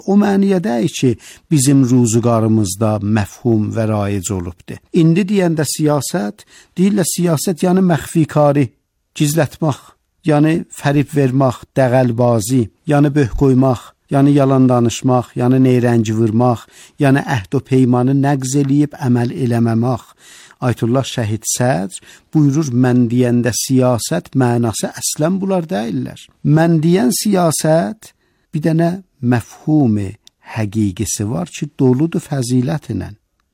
O məniyə deyil ki, bizim ruzuqarımızda məfhum və raic olubdur. İndi deyəndə siyasət, deyirlər siyasət yəni məxfikari, gizlətmək, yəni fərib vermək, dəğəlbazi, yəni böh qoymaq, yəni yalan danışmaq, yəni neyrəngi vurmaq, yəni əhd o peymanı nəqz eləyib əməl eləməmək. Ayətullah Şəhid Sədr buyurur, mən deyəndə siyasət mənası əslən bunlar deyirlər. Mən deyən siyasət bir dənə məfhum-i həqiqisi var ki, doludur fəzilətlə.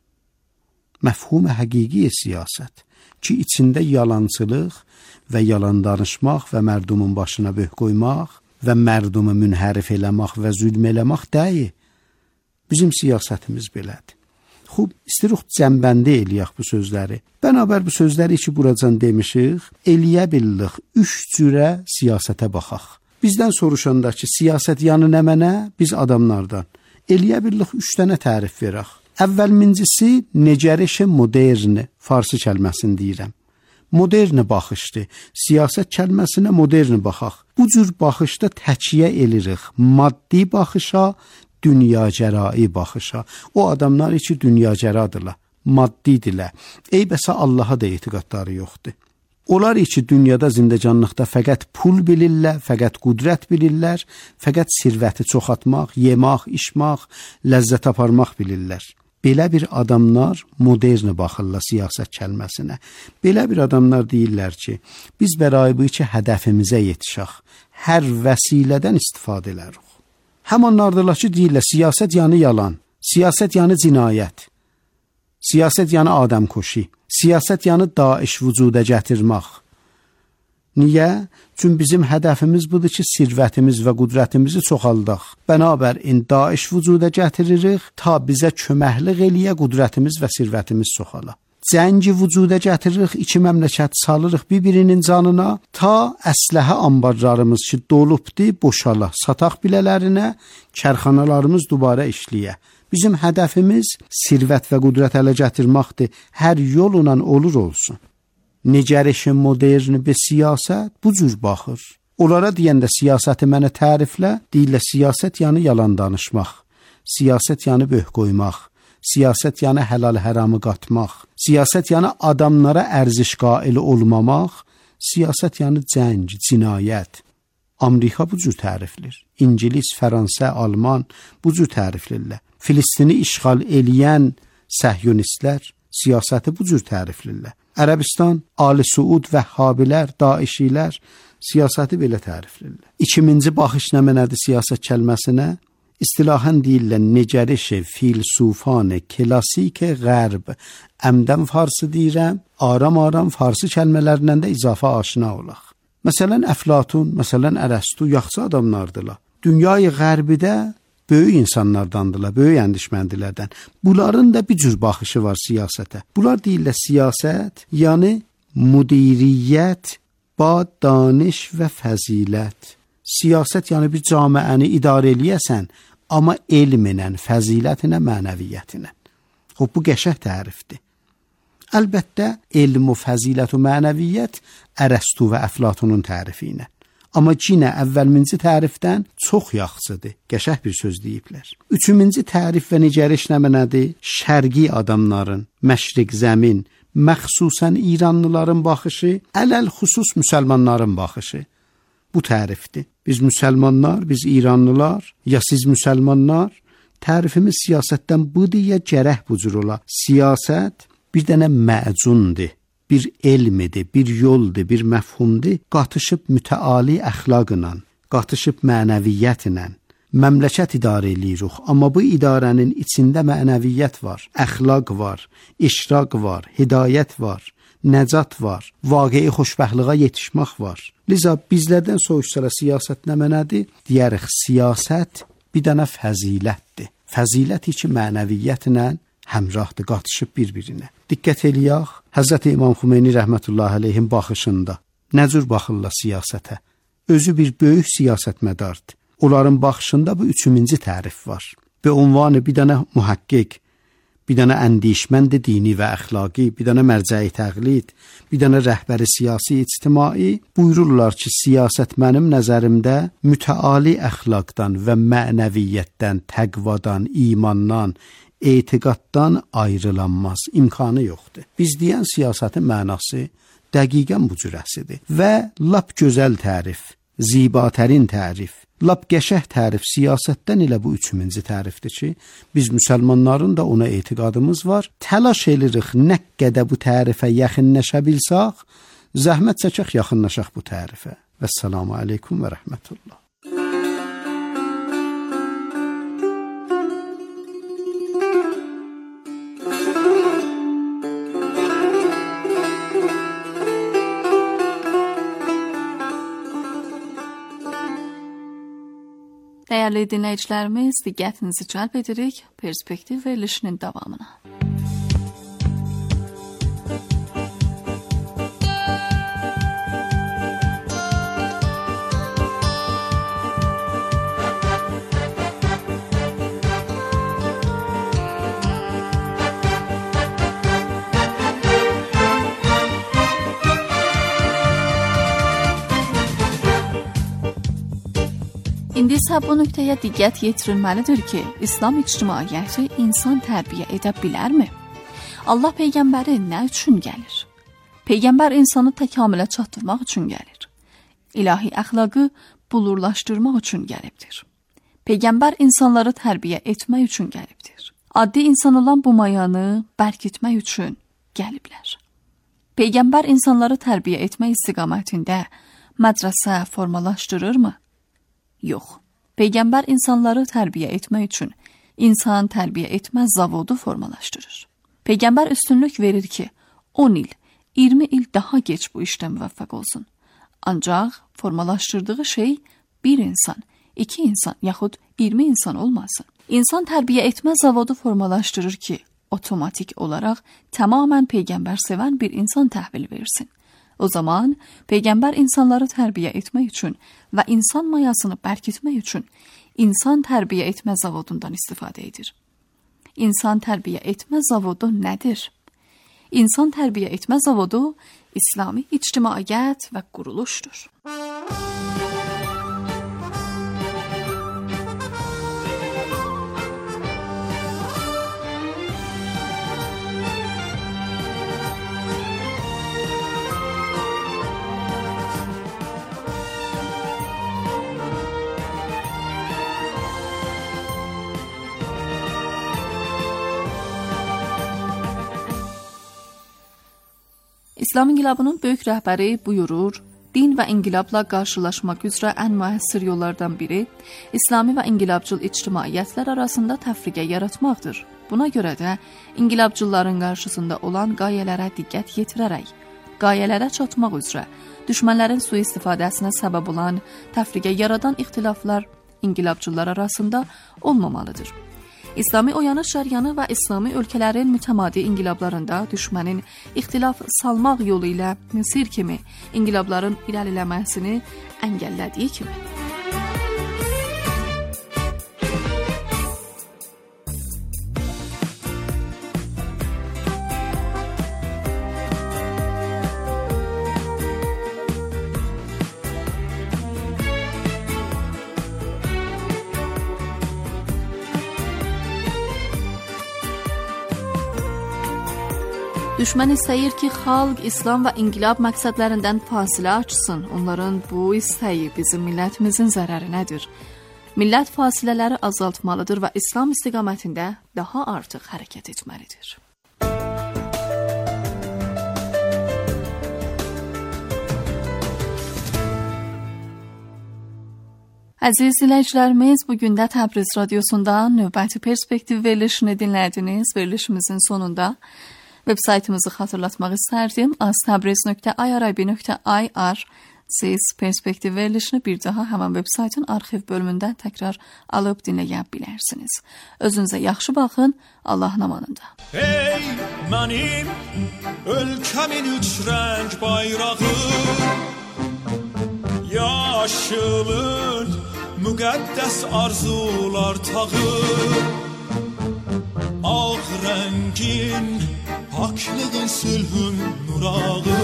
Məfhum-i həqiqi siyasət ki, içində yalançılıq və yalan danışmaq və mərdumun başına böh qoymaq və mərdumu münhərif eləmək və zülm eləmək deyil. Bizim siyasətimiz belədir. Xub, istəyirik cəmbəndi eləyək bu sözləri. Bənabər bu sözləri ki, buracan demişik, eləyə bildik 3 cürə siyasətə baxaq. Bizdən soruşanda ki, siyasət yanı nə mənə? Biz adamlardan. Eləyə bildik 3 dənə tərif verək. Əvvəlmincisi, necəriş modern, farsı kəlməsini deyirəm. Modern baxışdır. Siyasət kəlməsinə modern baxaq. Bu cür baxışda təkiyə eləyirik. Maddi baxışa, dünyagərai baxışa. O adamlar ki, dünyagəradırlar, maddidirlər. Eybəsə Allaha da etiqadları yoxdur. Onlar ki, dünyada zindəcanlıqda fəqət pul bilirlər, fəqət qudrət bilirlər, fəqət sirvəti çoxaltmaq, yemək, içmək, ləzzət aparmaq bilirlər. Belə bir adamlar modern baxırlar siyasət kəlməsinə. Belə bir adamlar deyirlər ki, biz bərayi bu ki, hədəfimizə yetişək, hər vəsilədən istifadə edərik. Həmanlardırlar ki, deyirlər, siyasət yəni yalan, siyasət yəni cinayət, siyasət yəni adəmkoşi, siyasət yəni Daeş vücuda gətirmək. Niyə? Çünki bizim hədəfimiz budur ki, sirvətimiz və qudrətimizi çoxaldaq. Bənabər Daeş vücuda gətiririk, ta bizə köməklik eləyə qudrətimiz və sirvətimiz çoxala. Cəngi vücuda gətiririk, 2 məmləkət salırıq bir-birinin canına, ta əsləhə ambarlarımız ki, dolubdur, boşala, sataq bilələrinə, kərxanalarımız dubara işləyə. Bizim hədəfimiz sirvət və qudrət ələ gətirməkdir, hər yolla olur olsun. Necəriş modern bir siyasət bu cür baxır. Onlara deyəndə siyasəti mənə təriflə, deyirlər siyasət yəni yalan danışmaq, siyasət yəni böh qoymaq, siyasət yəni həlal həramı qatmaq, siyasət yəni adamlara ərziş qaili olmamaq, siyasət yəni cəng, cinayət. Amerika bu cür təriflir. İngilis, Fransa, Alman bu cür təriflirlər. Filistini işğal eləyən səhyonistlər siyasəti bu cür təriflirlər. Ərəbistan, Ali Suud, Vəhhabilər, Daişilər siyasəti belə təriflirlər. 2-ci baxış nə mənədir siyasət kəlməsinə? İstilahən deyirlər necəriş filsufan klasik qərb. Əmdən farsı deyirəm, aram-aram farsı kəlmələrlə də izafə aşina olaq. Məsələn, Əflatun, məsələn, Ərəstu yaxşı adamlardılar. Dünyayı qərbidə böyük insanlardandılar, böyük əndişməndilərdən. Bunların da bir cür baxışı var siyasətə. Bunlar deyirlər siyasət, yəni müdiriyyət, ba daniş və fəzilət. Siyasət yəni bir camiəni idarə eləyəsən, amma elminə, fəzilətlə, mənəviyyətinə. Xoş, bu qəşəng tərifdir. Əlbəttə, elm və fəzilət və mənəviyyət Ərəstu və Əflatunun tərifi ilə. Amma yenə əvvəlminci tərifdən çox yaxşıdır. Qəşəng bir söz deyiblər. 3-cü tərif və necəriş nə mənədir? Şərqi adamların, məşriq zəmin, məxsusən İranlıların baxışı, ələl xüsus müsəlmanların baxışı. Bu tərifdir. Biz müsəlmanlar, biz İranlılar, ya siz müsəlmanlar, tərifimiz siyasətdən budur ya gərək bu cür ola. Siyasət bir dənə məcundur. Bir elmidir, bir yoldur, bir məfhumdur, qatışıb mütəali əxlaqla, qatışıb mənəviyyətlə, məmləkət idarə eləyirik. Amma bu idarənin içində mənəviyyət var, əxlaq var, işraq var, hidayət var, nəcat var, vaqei xoşbəxtliyə yetişmək var. Liza bizlərdən soruşsalar siyasət nə mənədir? Deyərik, siyasət bir dənə fəzilətdir. Fəzilət ki, mənəviyyətlə həmrahdır, qatışıb bir-birinə. Diqqət eləyək, Həzrət İmam Xümeyni rəhmətullahi aleyhin baxışında nə cür baxırlar siyasətə? Özü bir böyük siyasətmədardır. Onların baxışında bu 3-cü tərif var. Və ünvanı bir dənə mühəqqiq, bir dənə əndişmənd dini və əxlaqi, bir dənə mərcəi təqlid, bir dənə rəhbəri siyasi, ictimai buyururlar ki, siyasət mənim nəzərimdə mütəali əxlaqdan və mənəviyyətdən, təqvadan, imandan, etiqaddan ayrılanmaz, imkanı yoxdur. Biz deyən siyasətin mənası dəqiqən bu cürəsidir və lap gözəl tərif, zibatərin tərif, lap qəşəh tərif siyasətdən elə bu üçüncü tərifdir ki, biz müsəlmanların da ona etiqadımız var. Təlaş edirik nə qədər bu tərifə yaxınlaşa bilsək, zəhmət çəkək yaxınlaşaq bu tərifə. Vəssalamu aleykum və rəhmətullah. Dəyərli dinləyicilərimiz, diqqətinizi cəlb edirik perspektiv verilişinin davamına. İndi isə bu nöqtəyə diqqət yetirilməlidir ki, İslam ictimaiyyəti insan tərbiyə edə bilərmi? Allah Peyğəmbəri nə üçün gəlir? Peyğəmbər insanı təkamülə çatdırmaq üçün gəlir. İlahi əxlaqı bulurlaşdırmaq üçün gəlibdir. Peyğəmbər insanları tərbiyə etmək üçün gəlibdir. Addi insan olan bu mayanı bərkitmək üçün gəliblər. Peyğəmbər insanları tərbiyə etmək istiqamətində mədrəsə formalaşdırırmı? Yox. Peyğəmbər insanları tərbiyə etmək üçün insan tərbiyə etmə zavodu formalaşdırır. Peyğəmbər üstünlük verir ki, 10 il, 20 il daha geç bu işdə müvəffəq olsun. Ancaq formalaşdırdığı şey bir insan, 2 insan yaxud 20 insan olmasın. İnsan tərbiyə etmə zavodu formalaşdırır ki, otomatik olaraq tamamən Peyğəmbər sevən bir insan təhvil versin. O zaman Peyğəmbər insanları tərbiyə etmək üçün və insan mayasını bərkitmək üçün insan tərbiyə etmə zavodundan istifadə edir. İnsan tərbiyə etmə zavodu nədir? İnsan tərbiyə etmə zavodu İslami ictimaiyyət və quruluşdur. İslam inqilabının böyük rəhbəri buyurur, din və inqilabla qarşılaşmaq üzrə ən müəssir yollardan biri İslami və inqilabcıl ictimaiyyətlər arasında təfriqə yaratmaqdır. Buna görə də inqilabcılların qarşısında olan qayələrə diqqət yetirərək, qayələrə çatmaq üzrə düşmənlərin sui-istifadəsinə səbəb olan təfriqə yaradan ixtilaflar inqilabcıllar arasında olmamalıdır. İslami oyanış cəryanı və İslami ölkələrin mütəmadi inqilablarında düşmənin ixtilaf salmaq yolu ilə Misir kimi inqilabların irəliləməsini əngəllədiyi kimi. Düşmən istəyir ki, xalq İslam və inqilab məqsədlərindən fasilə açsın. Onların bu istəyi bizim millətimizin zərərinədir. Millət fasilələri azaltmalıdır və İslam istiqamətində daha artıq hərəkət etməlidir. Əziz dinləyicilərimiz, bugün də Təbriz radiosunda növbəti perspektiv verilişini dinlədiniz. Verilişimizin sonunda web saytımızı xatırlatmaq istərdim. aztabriz.irib.ir siz perspektiv verilişini bir daha həmən web saytın arxiv bölümündə təkrar alıb dinləyə bilərsiniz. Özünüzə yaxşı baxın, Allahın amanında. Ey mənim ölkəmin üç rəng bayrağı, yaşımın müqəddəs arzular tağı, ağ rəng rəngin paklığın sülhün nurağı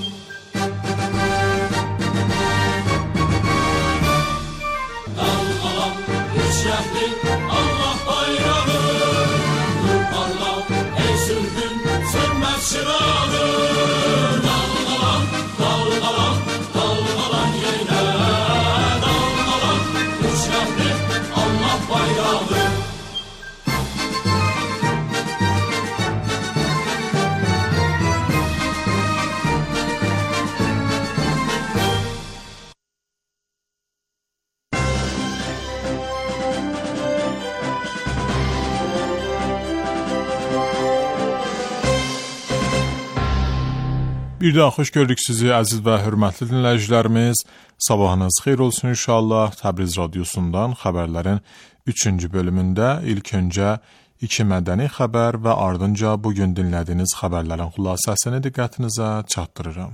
Dalğalan üçrəhli Allah bayrağı Nur parla ey sülhün sönməz çırağı Dalğalan, dalğalan, dalğalan yenə Dalğalan üçrəhli Allah bayrağı Bir daha xoş gördük sizi əziz və hörmətli dinləyicilərimiz. Sabahınız xeyir olsun inşallah. Təbriz radiosundan xəbərlərin 3-cü bölümündə ilk öncə 2 mədəni xəbər və ardınca bugün dinlədiyiniz xəbərlərin xülasəsini diqqətinizə çatdırıram.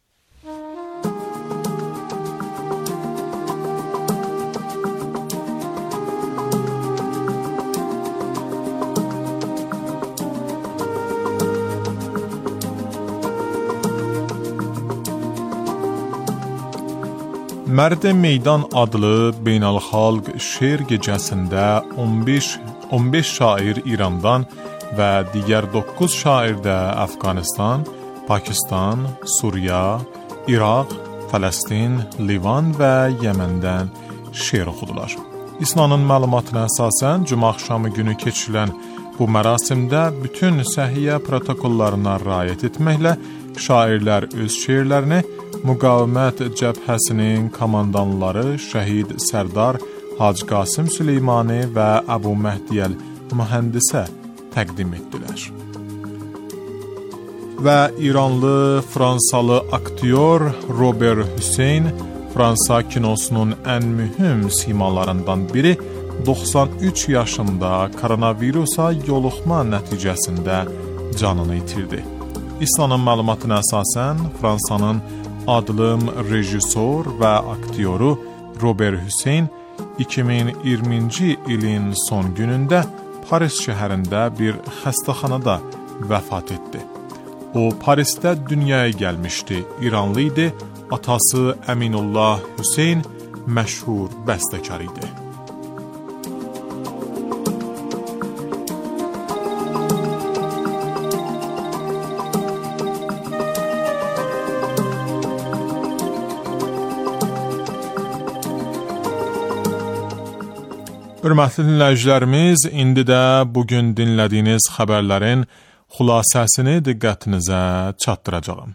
Mərd Meydan adlı beynəlxalq şeir gecəsində 15 şair İrandan və digər 9 şair də Əfqanistan, Pakistan, Suriya, İraq, Fələstin, Livan və Yəməndən şeir oxudular. İSNA-nın məlumatına əsasən cümə axşamı günü keçirilən bu mərasimdə bütün səhiyyə protokollarına riayət etməklə şairlər öz şeirlərini Müqavimət cəbhəsinin komandanları Şəhid Sərdar Hacı Qasım Süleymani və Əbu Məhdiyəl Mühəndisə təqdim etdilər. Və İranlı, Fransalı aktyor Robert Hüseyn Fransa kinosunun ən mühüm simalarından biri 93 yaşında koronavirusa yoluxma nəticəsində canını itirdi. İSNA-nın məlumatına əsasən Fransanın adlım rejissor və aktyoru Robert Hüseyn 2020-ci ilin son günündə Paris şəhərində bir xəstəxanada vəfat etdi. O, Parisdə dünyaya gəlmişdi, İranlı idi, atası Əminullah Hüseyn məşhur bəstəkar idi. Hörmətli dinləyicilərimiz, indi də bugün dinlədiyiniz xəbərlərin xülasəsini diqqətinizə çatdıracağım.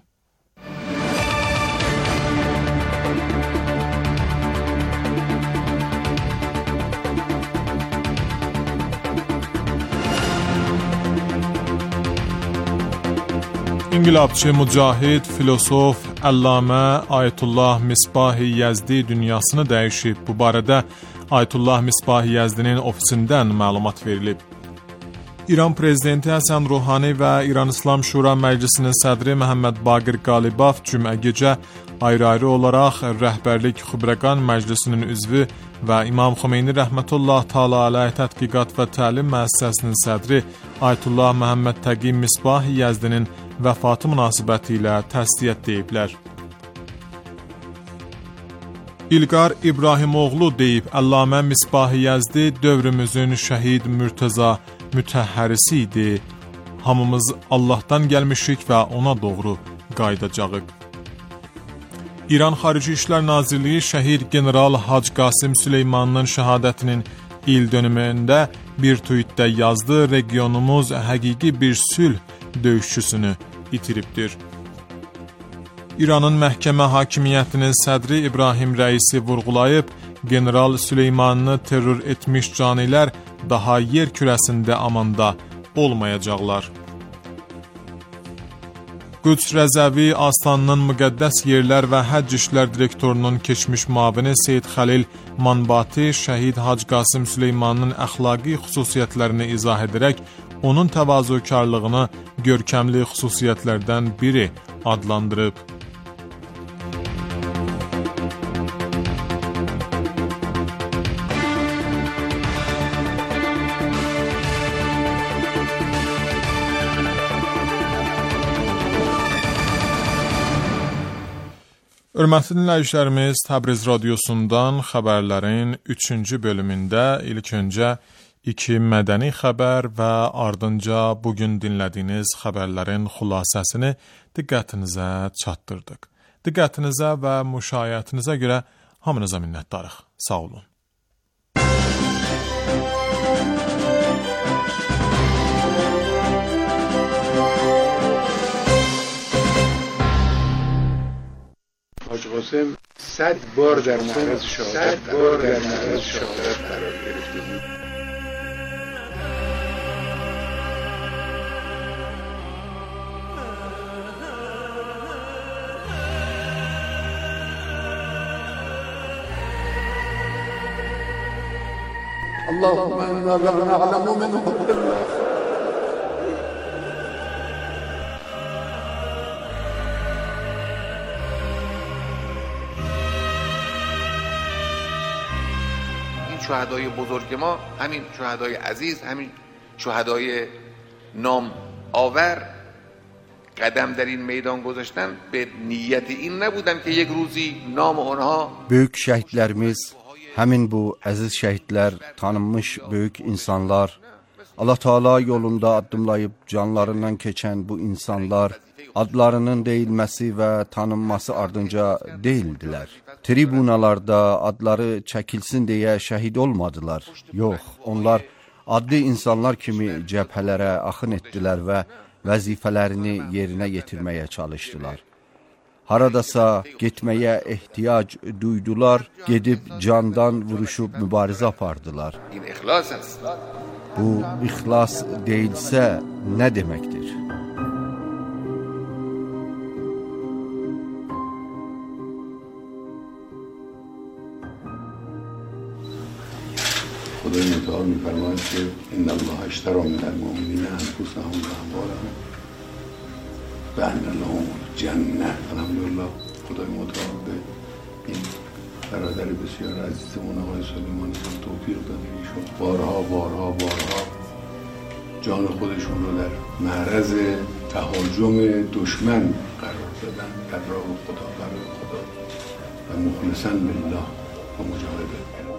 İnqilabçı, mücahid, filosof, Əllamə Ayətullah Misbahi Yəzdi dünyasını dəyişib. Bu barədə Ayətullah Misbahi Yəzdinin ofisindən məlumat verilib. İran Prezidenti Həsən Ruhani və İran İslam Şura Məclisinin sədri Məhəmməd Baqir Qalibaf cümə gecə ayrı-ayrı olaraq Rəhbərlik Xübrəqan Məclisinin üzvü və İmam Xomeyni rəhmətullah təala əleyh tədqiqat və təlim müəssisəsinin sədri Ayətullah Məhəmməd Təqi Misbahi Yəzdinin vəfatı münasibəti ilə təsdiyyət deyiblər. İlqar İbrahimoğlu deyib, Əllamə Misbahi Yəzdi dövrümüzün şəhid Mürtəza mütəhhərisi idi. Hamımız Allahdan gəlmişik və ona doğru qaydacağıq. İran Xarici İşlər Nazirliyi şəhid general Hacı Qasım Süleymanının şəhadətinin il dönümündə bir tweetdə yazdı, regionumuz həqiqi bir sülh döyüşçüsünü itiribdir. İranın məhkəmə hakimiyyətinin sədri İbrahim Rəisi vurğulayıb, general Süleymanını terror etmiş canilər daha yer kürəsində amanda olmayacaqlar. Qüds Rəzəvi Astanının müqəddəs yerlər və həcc işlər direktorunun keçmiş müavini Seyid Xəlil Manbati şəhid Hacı Qasım Süleymanının əxlaqi xüsusiyyətlərini izah edərək, onun təvazökarlığını görkəmli xüsusiyyətlərdən biri adlandırıb. Hörmətli dinləyicilərimiz, Təbriz radiosundan xəbərlərin 3-cü bölümündə ilk öncə 2 mədəni xəbər və ardınca bugün dinlədiyiniz xəbərlərin xülasəsini diqqətinizə çatdırdıq. Diqqətinizə və müşayiətinizə görə hamınıza minnətdarıq. Sağ olun. حاج قاسم 100 بار در معرض شهادت قرار گرفته بود. اللهم انا نعلم منه شهدای بزرگ ما، همین شهدای عزیز، همین شهدای نام آور قدم در این میدان گذاشتن به نیت این نبودن که یک روزی نام onha Böyük şəhidlərimiz, həmin bu əziz şəhidlər, tanınmış böyük insanlar, Allah Teala yolunda addımlayıb canlarından keçən bu insanlar adlarının deyilməsi və tanınması ardınca deyildilər. Tribunalarda adları çəkilsin deyə şəhid olmadılar. Yox, onlar adli insanlar kimi cəbhələrə axın etdilər və vəzifələrini yerinə yetirməyə çalışdılar. Haradasa getməyə ehtiyac duydular, gedib candan vuruşub mübarizə apardılar. Bu ixlas deyilsə nə deməkdir? خدای متعال می‌فرماید که ان الله اشتری من المؤمنین انفسهم و اموالهم بأن لهم الجنة. الحمدلله خدای متعال به این برادر بسیار عزیزمون آقای سلیمانی توفیق داده. ایشون بارها جان خودشون رو در معرض تهاجم دشمن قرار دادن در راه خدا، برای خدا و مخلصاً بالله و مجاهده.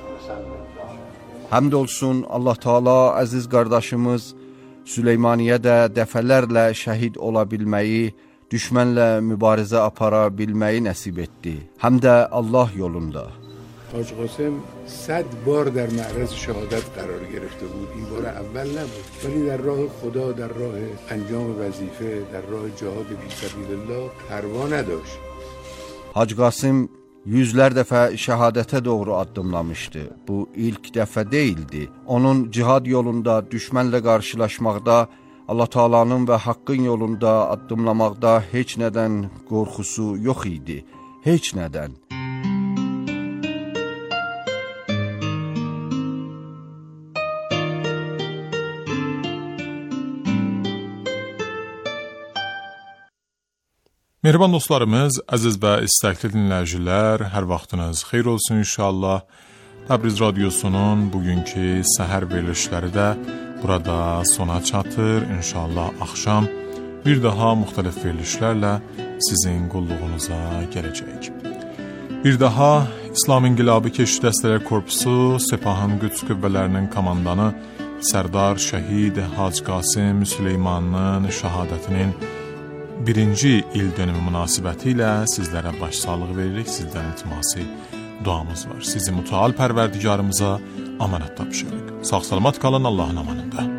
Həmd olsun Allah Teala əziz qardaşımız Süleymaniye'də dəfələrlə şəhid ola bilməyi, düşmənlə mübarizə apara bilməyi nəsib etdi. Həm də Allah yolunda. حاج قاسم 100 بار در معرض شهادت قرار گرفته بود. این بار اول نبود، ولی در راه خدا، در راه انجام وظیفه، در راه جهاد فی سبیل الله پروا نداشت. Hacı Qasım yüzlər dəfə şəhadətə doğru addımlamışdı. Bu ilk dəfə deyildi. Onun cihad yolunda düşmənlə qarşılaşmaqda, Allah Taala'nın və haqqın yolunda addımlamaqda heç nədən qorxusu yox idi. Heç nədən. Mehriban dostlarımız, əziz və istəkli dinləyicilər, hər vaxtınız xeyir olsun inşallah. Təbriz radiosunun bugünkü səhər verilişləri də burada sona çatır. İnşallah axşam bir daha müxtəlif verilişlərlə sizin qulluğunuza gələcək. Bir daha İslam İnqilabı Keşif Dəstələr Korpusu Sepahın Qüds Qüvvələrinin komandanı Sərdar Şəhid Hacı Qasım Süleymanın şəhadətinin 1-ci il dönümü münasibəti ilə sizlərə başsağlığı veririk. Sizdən iltimasi duamız var. Sizi mütəal pərverdigarımıza amanət tapşırırıq. Sağ salamat qalın, Allahın amanında.